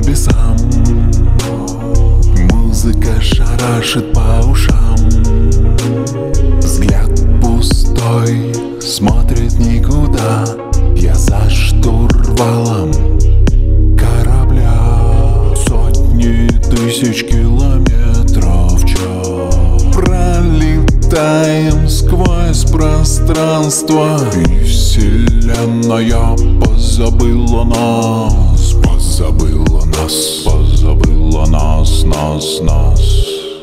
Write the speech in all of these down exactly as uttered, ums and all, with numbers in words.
небесам. Музыка шарашит по ушам. Взгляд пустой, смотрит никуда. Я за штурвалом корабля. Сотни тысяч километров в час. Пролетаем сквозь пространство, и вселенная позабыла нас. Позабыла нас, позабыла нас, нас, нас.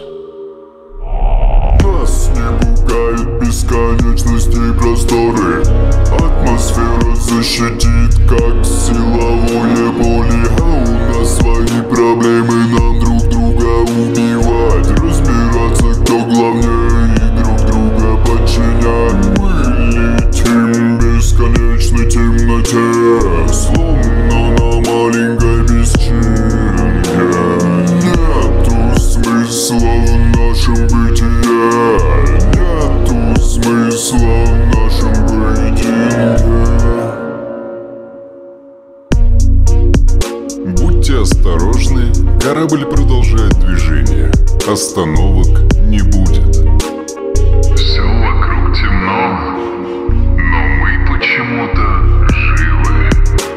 Нас не пугают бесконечности и просторы. Атмосфера защитит, как силовое поле. А у нас свои проблемы, нам друг друга убивать. Разбираться, кто главнее, и друг друга подчинять. Мы летим в бесконечной темноте, словно на маленькой песчинке. Нету смысла в нашем бытие, нету смысла в нашем поединке. Будьте осторожны, корабль продолжает движение. Остановок не будет. Все вокруг темно, но мы почему-то живы.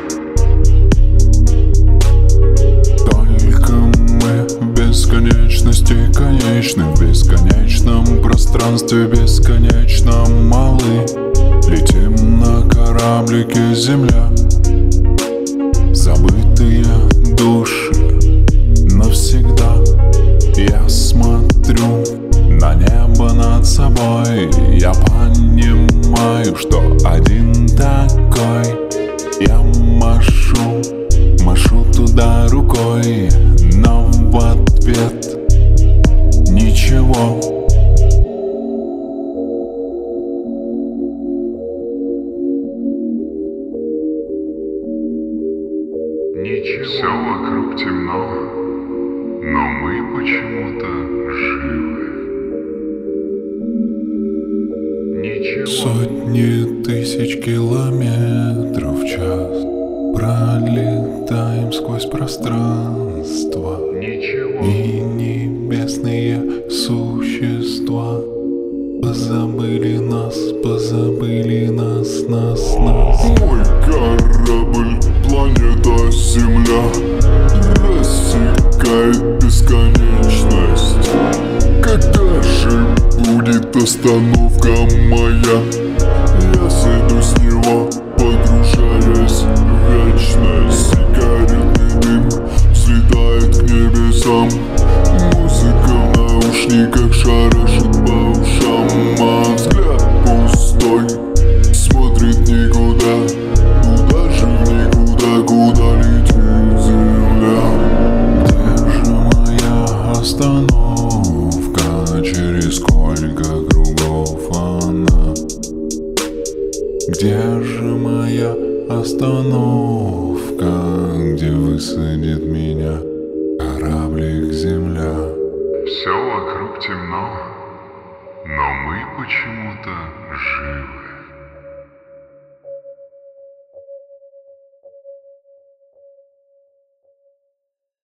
Только мы в бесконечности конечны, в бесконечном пространстве бесконечно малы. Летим на кораблике Земля. Забытые души навсегда. Я смотрю на небо над собой. Я понимаю, что один такой. Я машу, машу туда рукой, но в ответ ничего. Ничего. Все вокруг темно, но мы почему-то живы. Ничего. Сотни тысяч километров в час. Пролетаем сквозь пространство. Ничего. И небесные существа позабыли нас, позабыли нас, нас, нас. Мой корабль, планета Земля, рассекает бесконечность. Когда же будет остановка моя? Я сойду с него, погружаясь в вечность. Сигаретный дым взлетает к небесам. Музыка в наушниках шарашит по ушам. А взгляд пустой, смотрит никуда. Куда же в никуда, куда летит Земля? Где же моя остановка? Через сколько кругов она? Где же моя остановка? Где высадит меня кораблик Земля? Все вокруг темно, но мы почему-то живы.